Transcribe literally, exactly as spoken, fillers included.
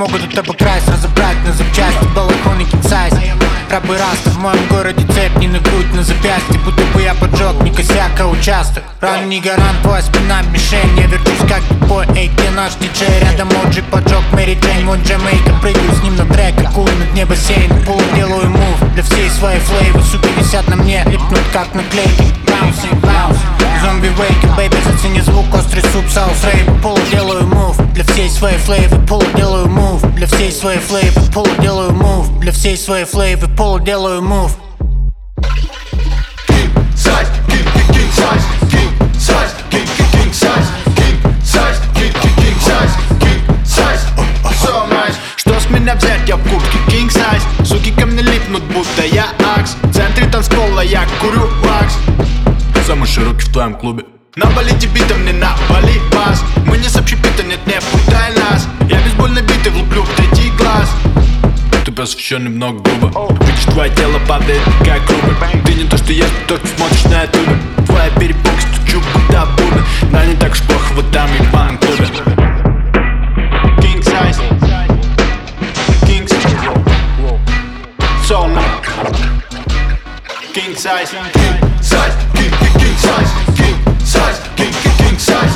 могу тут обокрасть, разобрать на запчасти. Балахон и кинсайз, рабы раста. В моем городе цепь не на грудь, на запястье. Будто бы я поджег, не косяк, а участок. Ран не гарант, твоя спина мишень. Я верчусь как бой, эй, где наш диджей? Рядом Оджи поджег, Мэри Джейн, вот Джамейка. Прыгаю с ним на трек, акул на дне бассейн. Пол делаю мув, для всей своей флейвы. Суки висят на мне, липнут как наклейки. Bouncing, bounce, зомби вейки, бэйби, зацени звук, острый суп, саус рейв. Пол делаю мув, для всей своей флейвы. Пол делаю мув, для всей своей флейвы. Пол делаю мув, для всей своей флейвы. Пол делаю мув. King size, king, king size, king size, king, king size, king size, king, king size, king size, so nice. Что с меня взять, я в куртке king size. Суки ко мне липнут, будто я акс. В центре танцпола я курю лакс. Самый широкий в твоем клубе. На балите бита, мне на бали бас. Мы не с общепита, нет, не путай нас. Я бейсбольной биты влуплю в третий глаз. Ты посвященный много грубо. Видишь, твое тело падает, как рубль. Ты не то, что ешь, то, что смотришь на ютубе. Твоя перепуг, стучу, будто бурно. Да не так уж плохо в этом ебаном клубе. King size, king size, so nice. King size, king size, king, king size, king size, king, king size.